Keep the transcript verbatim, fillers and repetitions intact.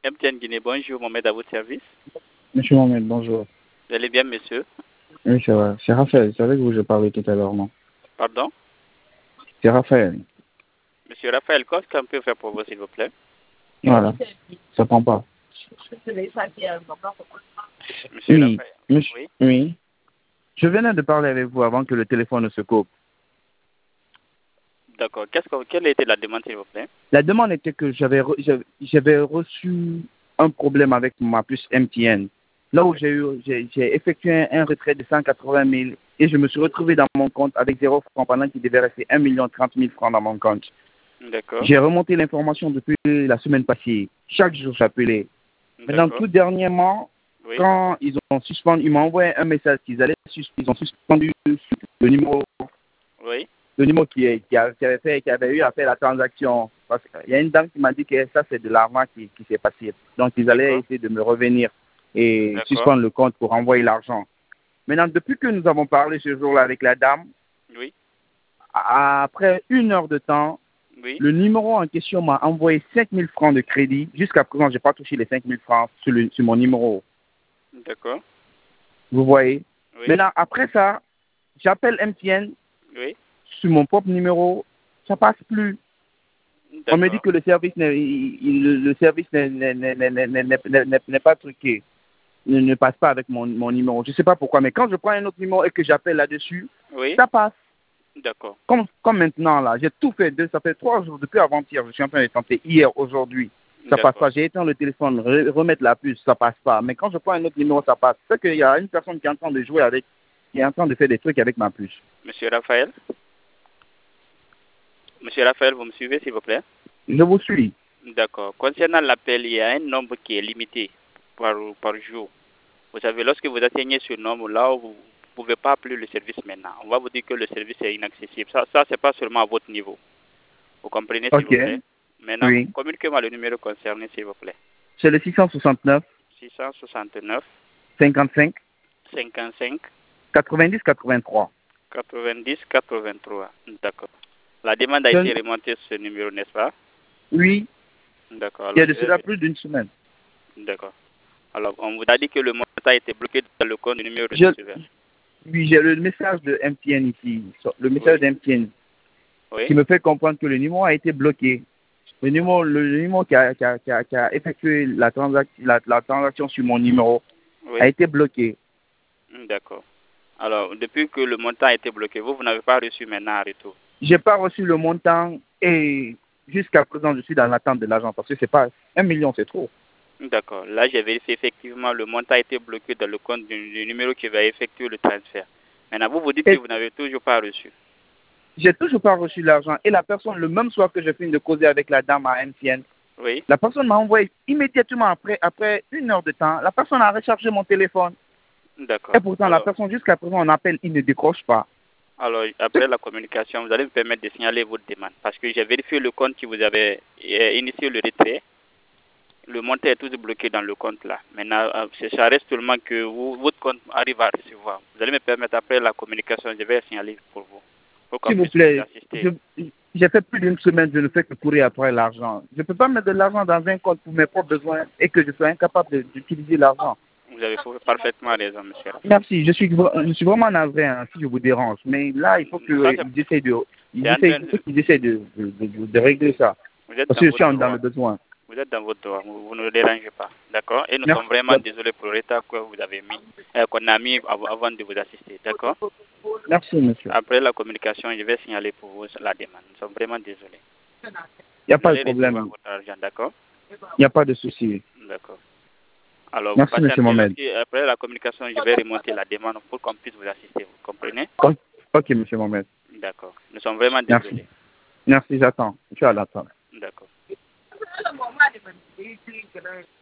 M T N Guinée, bonjour, Mohamed à votre service. Monsieur Mohamed, bonjour. Vous allez bien, monsieur? Oui, c'est vrai. C'est Raphaël, c'est avec vous que je parlais tout à l'heure, non? Pardon? C'est Raphaël. Monsieur Raphaël, qu'est-ce qu'on peut faire pour vous, s'il vous plaît? Voilà. Ça prend pas. Monsieur Oui, Raphaël. monsieur- Oui. oui. Je venais de parler avec vous avant que le téléphone ne se coupe. D'accord. Qu'est-ce que, quelle était la demande, s'il vous plaît? La demande était que j'avais re- j'avais j'avais reçu un problème avec ma puce M T N. Là où j'ai eu j'ai j'ai effectué un, un retrait de cent quatre-vingt mille et je me suis retrouvé dans mon compte avec zéro franc pendant qu'il devait rester un million trente mille francs dans mon compte. D'accord. J'ai remonté l'information depuis la semaine passée. Chaque jour, j'appelais. Maintenant, D'accord. tout dernièrement, Oui. quand ils ont suspendu, ils m'ont envoyé un message qu'ils allaient sus- ils ont suspendu le numéro, Oui. le numéro qui, est- qui, a- qui avait fait, qui avait eu à faire la transaction. Parce qu'il y a une dame qui m'a dit que ça, c'est de l'argent qui, qui s'est passé. Donc, ils allaient D'accord. essayer de me revenir et D'accord. suspendre le compte pour envoyer l'argent. Maintenant, depuis que nous avons parlé ce jour-là avec la dame, Oui. après une heure de temps, Oui. le numéro en question m'a envoyé cinq mille francs de crédit. Jusqu'à présent, je n'ai pas touché les cinq mille francs sur, le- sur mon numéro. D'accord. Vous voyez? Oui. Maintenant, après ça, j'appelle M T N Oui. sur mon propre numéro. Ça passe plus. On me dit D'accord. que le service n'est il- il- le le service n'est n'est- n'est- n'est- n'est- n'est- n'est- n'est- n'est pas truqué. Ne, ne passe pas avec mon, mon numéro. Je ne sais pas pourquoi, mais quand je prends un autre numéro et que j'appelle là-dessus, Oui. ça passe. D'accord. Comme, comme maintenant, là, j'ai tout fait. Deux, ça fait trois jours, depuis avant-hier, je suis en train de tenter. Hier, aujourd'hui, ça passe D'accord. pas. J'ai éteint le téléphone, re- remettre la puce, ça passe pas. Mais quand je prends un autre numéro, ça passe. C'est qu'il y a une personne qui est en train de jouer avec, qui est en train de faire des trucs avec ma puce. Monsieur Raphaël? Monsieur Raphaël, vous me suivez, s'il vous plaît? Je vous suis. D'accord. Concernant l'appel, il y a un nombre qui est limité par, par jour. Vous savez, lorsque vous atteignez ce nombre-là, vous ne pouvez pas appeler le service maintenant. On va vous dire que le service est inaccessible. Ça, ça c'est pas seulement à votre niveau. Vous comprenez, s'il Ok. vous plaît? Maintenant, Oui. communiquez-moi le numéro concerné, s'il vous plaît. C'est le six cent soixante-neuf, six cent soixante-neuf, cinquante-cinq, cinquante-cinq, quatre-vingt-dix, quatre-vingt-trois. quatre-vingt-dix, quatre-vingt-trois. D'accord. La demande a Je- été remontée sur ce numéro, n'est-ce pas? Oui. D'accord. Il y a Alors, de je cela vais... plus d'une semaine. D'accord. Alors, on vous a dit que le montant a été bloqué dans le compte du numéro de Je, receveur. oui, j'ai le message de M T N ici. Le message Oui. de M T N Oui. qui me fait comprendre que le numéro a été bloqué. Le numéro, le numéro qui a, qui a, qui a, qui a effectué la, transac la, la transaction sur mon numéro Oui. a été bloqué. D'accord. Alors, depuis que le montant a été bloqué, vous, vous n'avez pas reçu maintenant un retour. J'ai pas reçu le montant et jusqu'à présent, je suis dans l'attente de l'argent parce que c'est pas un million, c'est trop. D'accord. Là, j'ai vérifié effectivement, le montant a été bloqué dans le compte du, du numéro qui va effectuer le transfert. Maintenant, vous vous dites Et que vous n'avez toujours pas reçu. j'ai toujours pas reçu l'argent et la personne, le même soir que je finis de causer avec la dame à M T N, Oui. la personne m'a envoyé immédiatement après, après une heure de temps, la personne a rechargé mon téléphone. D'accord. Et pourtant, la Alors, personne, jusqu'à présent, on appelle, il ne décroche pas. alors, après la communication, vous allez me permettre de signaler votre demande. Parce que j'ai vérifié le compte qui vous avait euh, initié le retrait. Le montant est toujours bloqué dans le compte là. Maintenant, euh, c'est- ça reste seulement que vous, votre compte arrive à recevoir. Vous allez me permettre après la communication, je vais signaler pour vous. Pour qu'on S'il vous puisse vous plaît, assister. je- j'ai fait plus d'une semaine, je ne fais que courir après l'argent. Je ne peux pas mettre de l'argent dans un compte pour mes propres besoins et que je sois incapable de- d'utiliser l'argent. Vous avez parfaitement raison, monsieur. Merci, je suis, vra- je suis vraiment navré hein, si je vous dérange. Mais là, il faut Ça, qu'ils c'est- essayent de, ils c'est en essayent, train il de- faut qu'ils essayent de, de, de- de régler ça. Vous êtes Parce dans que je suis votre en- dans droit. le besoin. Vous êtes dans votre droit. Vous, vous ne le dérangez pas. D'accord? Et nous Merci. sommes vraiment désolés pour le retard que vous avez mis, euh, qu'on a mis av- avant de vous assister. D'accord? Merci, monsieur. Après la communication, je vais signaler pour vous la demande. Nous sommes vraiment désolés. Il n'y a Vous pas de allez recevoir problème. votre argent. D'accord? Il n'y a pas de souci. D'accord. Alors, vous Merci, monsieur patientez. Mohamed. Lorsque, après la communication, je vais remonter la demande pour qu'on puisse vous assister. Vous comprenez? Ok, ok, monsieur Mohamed. D'accord. Nous sommes vraiment Merci. désolés. Merci, j'attends. Je suis à l'attente. D'accord.